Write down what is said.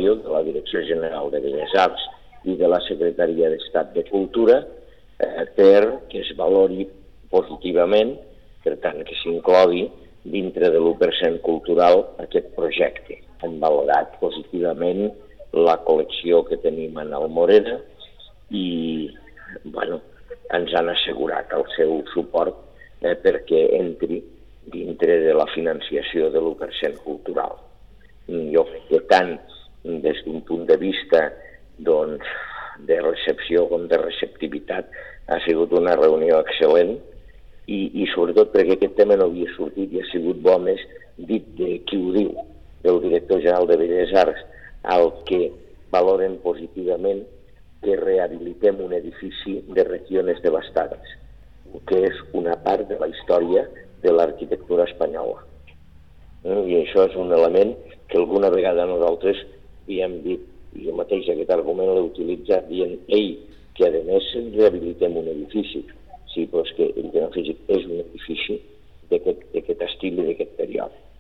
Rosselló, de la Direcció General de Belles Arts i de la Secretaria d'Estat de Cultura, perquè es valori positivament, per tant que s'inclogui dintre de l'1% cultural aquest projecte. Han valorat positivament la col·lecció que tenim en Almorera i ens han assegurat el seu suport perquè entri dintre de la financiació de l'1% cultural. Jo crec que tant des d'un punt de vista de recepció com de receptivitat ha sigut una reunió excel·lent i sobretot perquè aquest tema no havia sortit i ha sigut bo més dit de qui ho diu, del director general de Belles Arts, al que valoren positivament que rehabilitem un edifici de regiones devastades, que és una part de la història de l'arquitectura espanyola. I això és un element que alguna vegada nosaltres hi hem dit, i jo mateix aquest argument l'he utilitzat dient, que a més rehabilitem un edifici. Sí, però és que el tema físic és